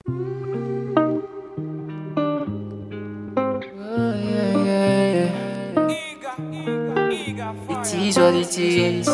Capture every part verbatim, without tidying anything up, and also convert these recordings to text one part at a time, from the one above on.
Oh, yeah, yeah, yeah. It is what it is.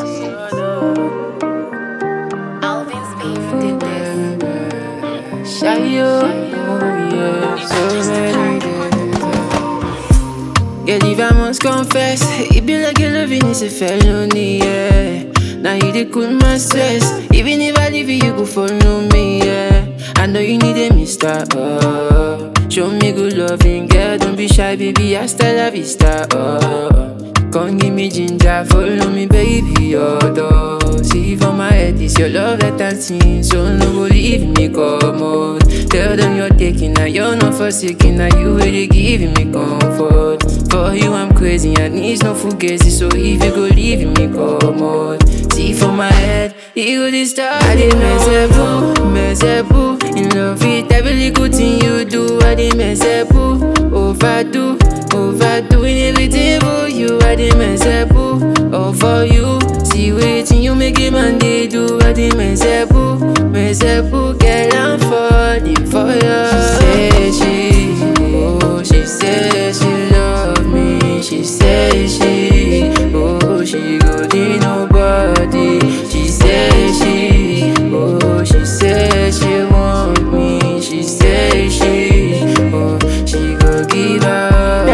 Alvin's beef did this. Shy, oh, yeah, so many days. Girl, if I must confess, it be like your loving is a felony, yeah. Now you dey cool my stress. Even if I leave you, you go follow me, yeah. I know you need a mister, oh. Show me good loving, girl, don't be shy, baby, hasta la vista, oh. Come give me ginger, follow me, baby, oh, though. See for my head, it's your love that I'm seeing, so no go leave me, come on. Tell them you're taking, now you're not forsaken, now you really giving me comfort. For you, I'm crazy, I need no fugazi, so if you go leave me, come on. See for my head, you the star, I did mezebu, mezebu. In love with every little thing you do, I did mezebu, overdo. Overdoing everything for you, I did mezebu. All for you, see waiting you make it man they do, I did mezebu, mezebu. Girl, I'm falling for you. She said she, oh, she said she love me. She said she, oh, she go to nobody. She said she, oh, she said she want me. She said she, oh, she go give her.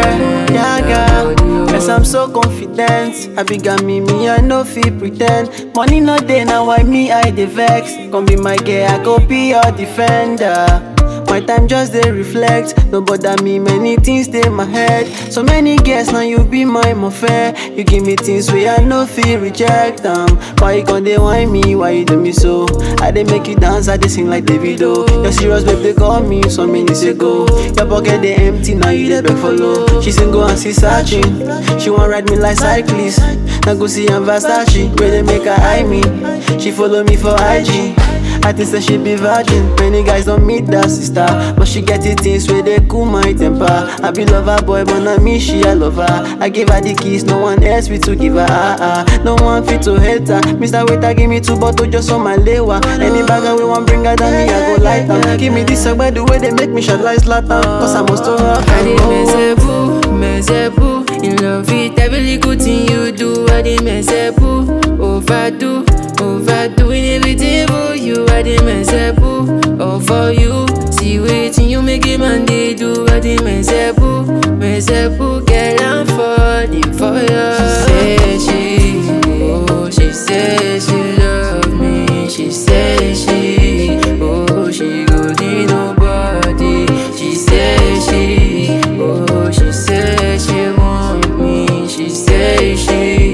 Yes, I'm so confident. I be got me, me, I no fit pretend. Money no day, now why me, I dey vex. Come be my girl, I go be your defender. My time just dey reflect. No bother me, many things dey my head. So many girls, now you be my affair. You give me things where I no feel reject them. Why you gon' dey whine me? Why you do me so? I dey make you dance, I dey sing like Davido. Your serious babe, they call me some minutes ago. Your pocket dey empty, now you dey beg for low. She single and she searching. She want ride me like cyclist. Now go see her Versace, where they make her eye me. She follow me for I G. I think say she be virgin. Many guys don't meet that sister, but she get the things where they cool my temper. I be lover boy, but not me, she a lover. I give her the keys, no one else fit to give her. Ah, ah. No one fit to hate her. Mister Waiter, give me two bottles just on my lewa. Any bagger we want bring her down, me I go light down. Give me this song by the way they make me shut like Zlatan. Cause I must to rock. I did mezebu, mezebu. In love with every little thing you do, I did mezebu. Overdo, overdoing everything for you, I did mezebu. All for you, see waiting you make it man they do, I did mezebu, mezebu. Girl, I'm falling for you. She said she, oh, she said she love me. She said she, oh, she go to nobody. She said she, oh, she said she want me. She said she